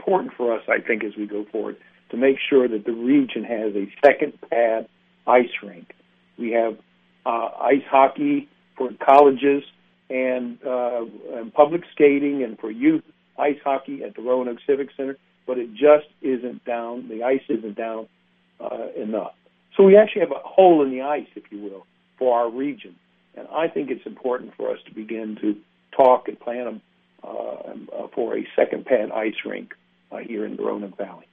important for us, I think, as we go forward, to make sure that the region has a second pad ice rink. We have ice hockey for colleges and public skating, and for youth ice hockey at the Roanoke Civic Center, but it just isn't down. The ice isn't down enough. So we actually have a hole in the ice, if you will, for our region. And I think it's important for us to begin to talk and plan for a second pad ice rink here in the Roanoke Valley.